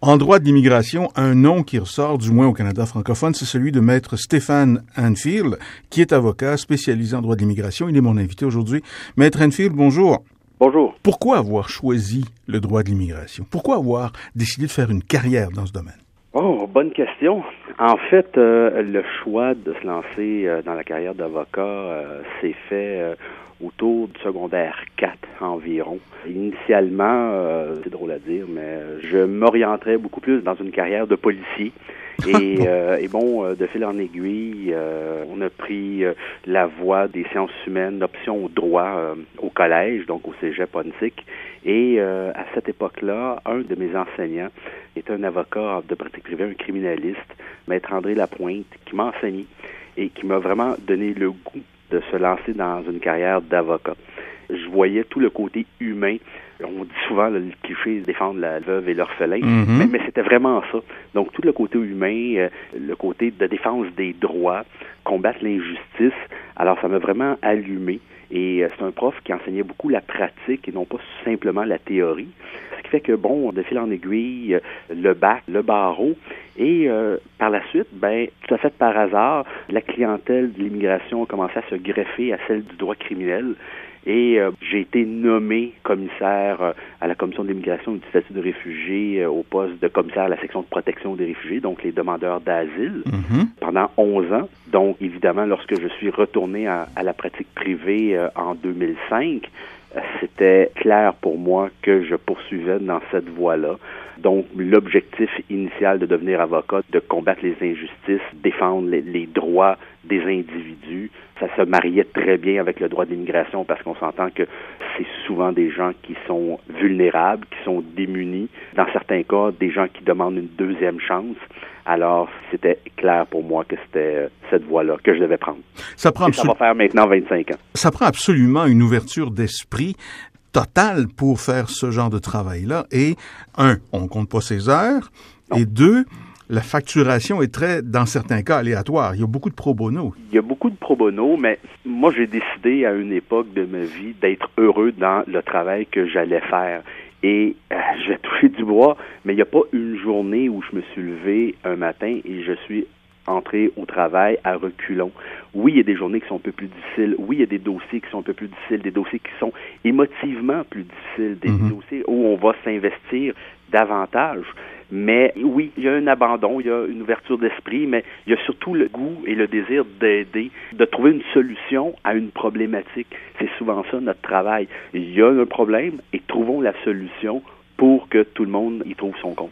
En droit de l'immigration, un nom qui ressort, du moins au Canada francophone, c'est celui de maître Stéphane Hanfield, qui est avocat spécialisé en droit de l'immigration. Il est mon invité aujourd'hui. Maître Hanfield, bonjour. Bonjour. Pourquoi avoir choisi le droit de l'immigration? Pourquoi avoir décidé de faire une carrière dans ce domaine? Oh, bonne question. En fait, le choix de se lancer dans la carrière d'avocat s'est fait autour du secondaire 4 environ. Initialement, c'est drôle à dire, mais je m'orienterais beaucoup plus dans une carrière de policier. Et de fil en aiguille, on a pris la voie des sciences humaines, l'option au droit au collège, donc au cégep Ontic. Et à cette époque-là, un de mes enseignants était un avocat de pratique privée, un criminaliste, maître André Lapointe, qui m'a enseigné et qui m'a vraiment donné le goût de se lancer dans une carrière d'avocat. Je voyais tout le côté humain. On dit souvent le cliché défendre la veuve et l'orphelin, mais c'était vraiment ça. Donc tout le côté humain, le côté de défense des droits, combattre l'injustice. Alors ça m'a vraiment allumé. Et c'est un prof qui enseignait beaucoup la pratique et non pas simplement la théorie. Ce qui fait que, de fil en aiguille, le bac, le barreau, et par la suite, tout à fait par hasard, la clientèle de l'immigration a commencé à se greffer à celle du droit criminel. Et j'ai été nommé commissaire à la Commission de l'immigration et du statut de réfugié au poste de commissaire à la section de protection des réfugiés, donc les demandeurs d'asile, pendant 11 ans. Donc, évidemment, lorsque je suis retourné à la pratique privée en 2005, c'était clair pour moi que je poursuivais dans cette voie-là. Donc, l'objectif initial de devenir avocat, de combattre les injustices, défendre les droits des individus, ça se mariait très bien avec le droit de l'immigration parce qu'on s'entend que c'est souvent des gens qui sont vulnérables, qui sont démunis. Dans certains cas, des gens qui demandent une deuxième chance. Alors, c'était clair pour moi que c'était cette voie-là que je devais prendre. Ça va faire maintenant 25 ans. Ça prend absolument une ouverture d'esprit totale pour faire ce genre de travail-là. Et, on ne compte pas ses heures. Non. Et 2, la facturation est dans certains cas, aléatoire. Il y a beaucoup de pro bono. Il y a beaucoup de pro bono, mais moi, j'ai décidé à une époque de ma vie d'être heureux dans le travail que j'allais faire. Et je vais toucher du bois, mais il n'y a pas une journée où je me suis levé un matin et je suis entré au travail à reculons. Oui, il y a des journées qui sont un peu plus difficiles. Oui, il y a des dossiers qui sont un peu plus difficiles, des dossiers qui sont émotivement plus difficiles, des dossiers où on va s'investir davantage. Mais oui, il y a un abandon, il y a une ouverture d'esprit, mais il y a surtout le goût et le désir d'aider, de trouver une solution à une problématique. C'est souvent ça notre travail. Il y a un problème et trouvons la solution pour que tout le monde y trouve son compte.